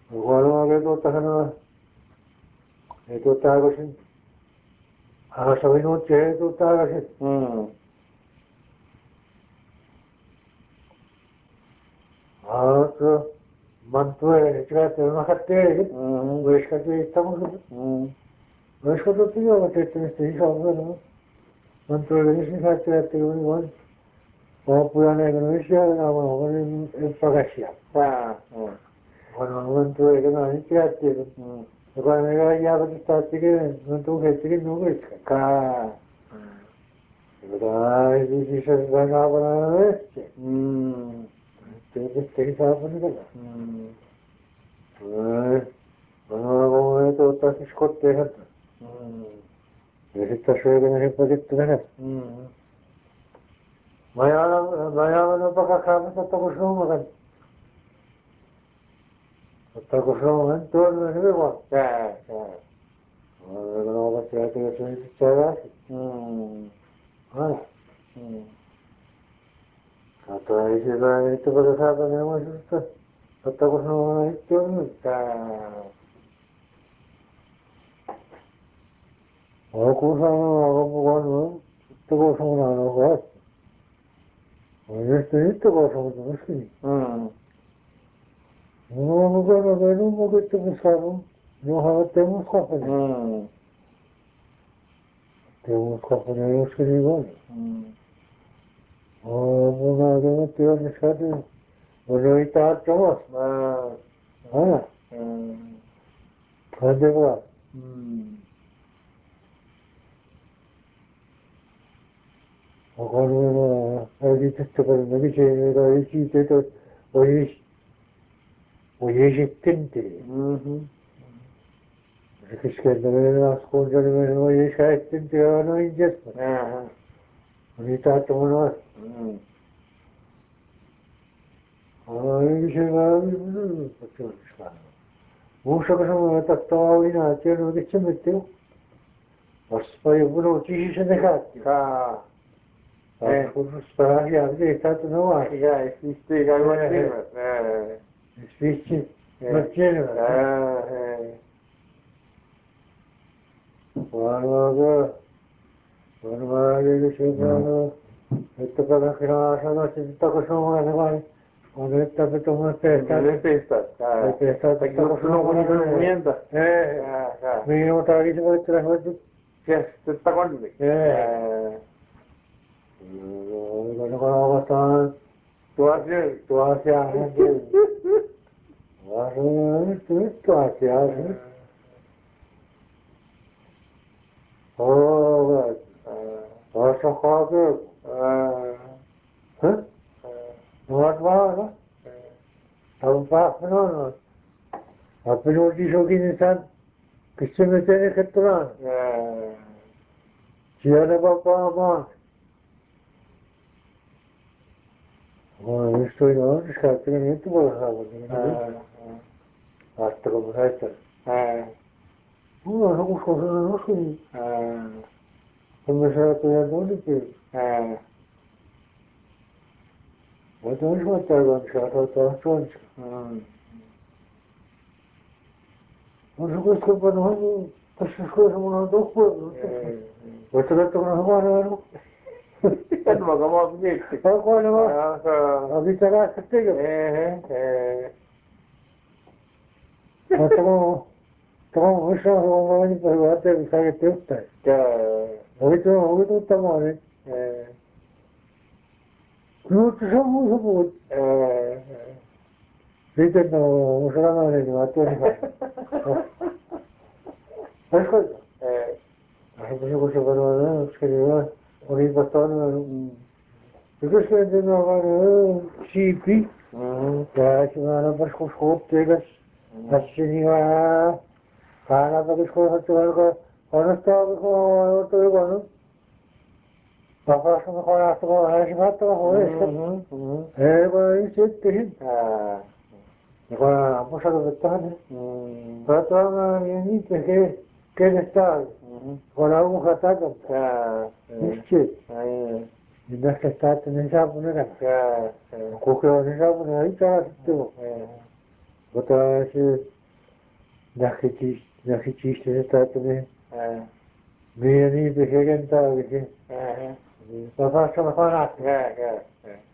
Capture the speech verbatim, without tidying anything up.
Igual que estás en esto está así. Ahora sabes no che esto está así. Mm. Ahora mantuve que te no hatte. Mm. Ves que estamos. Mm. Ves que tú tío que te estés hablando, ¿no? Mantuve que se hatte te igual. O pueda negociar la mano en pagacia. Ah. Mm. Bueno, mantuve que no ni que hatte. Mm. Cuando ya está chique, no tuve que no ves. Ka. Ay, dice, venga, para ver. Mm. Tienes que estar poniendo. Mm. Ay, bueno, como esto está escoteando. Mm. Esta suerte que no se puede tener. Mm. Vaya, vaya, no para acá, no está acostumbrado, man. Está acostumbrado, man, todo no es igual. Ka. Ka. Bueno, no va a ser que se dice chagas. Mm. Bueno, Mm. hasta ahí se va, esto para acá, tenemos esto. Está acostumbrado, esto, no. Ka. Ahora, cosa no, hago bueno, esto cosa no, no, no. Esto, esto cosa no, no es que. Mm. No, no, no, no, no, que te buscaron. No, tenemos jóvenes. Mm. Tenemos jóvenes que digo. Mm. Oh, no, no, no, te van a estar. Bueno, ahorita chavos. Ah. Ah, Mm. ¿dónde va? Mm. O cuando ahorita esto, pero me dice, me lo dice, esto, oye, oye, existente. Mhm. Es que no me das cuenta, no me oye, existente, no hay ingestion. Ah. Ahorita chavos. Mm. Ay, dice, ay, pues qué buscando. Mucho que no me trataba bien, a ti no que se metió. Господи, буду тише дыхать. Ka. А Eh. что справа я здесь это новое. Ja, es ist egal, was Eh, immer. Eh. Спички, Eh. материал. Ah. Eh. Ладно, нормально, все. Это когда хорошо, значит, только что мы называли. Он это потом опять. Ne pestas. Ka. Опять это Aquí только no что no мы bonito называли. movimiento. Eh, Ka. Ka. мы вот так и вот так. Si está con. Eh. Bueno, cuando están Tú haces. tú hacia gente. Bueno, tú hacia gente. Oh, what's a father? Huh? What was it? I'm passing on. I've been with you in the sun. Kissimete Ketran. Chiana Papa. Oh, estoy no, es que tengo que tomar hasta como esta. No, no, no, no, no, como se ha pegado de que. Bueno, es una tarde, se ha tratado de no se puede escapar, no, pues es cosa como dos pueblos. Pues se la toman a jugar, Kan mo kamo object. ¿no? ¿Cuál no? Ah. Ka. Ahorita la que tengo. Eh. Eh. No tengo, tengo mucho, no voy a preguntarte, ¿sabes qué te gusta? Ka. Ahorita, ahorita estamos, ¿eh? Eh. No te somos muy muy. Eh. Viste, no, no se la madre, no, a tu hija. ¿Sabes qué? Eh. Ay, pues yo creo que no, es que yo, ahorita está, no, yo creo que no va a sí, sí. Mm. Ya, si me van a pasar con tegas, así ni va, para para que con algo, ahora está con otro igual, ¿no? Papá se me joda hasta con la semana, joder, es que, Mhm. Mhm. eh, bueno, y sí, sí. Ah. Y bueno, vamos a los detalles. Mm. Para toda una bienita que, que está, Mhm. con la aguja está, Ka. es que, Ay. y no es que está, tenés ya poner acá. Ka. Coge la nena, poner ahí, está, tú. Eh. Otra vez, da artista, da artista já está também. É. Bem ali, para chegar em tal, assim. Aham. Para falar só falar. É, é, é.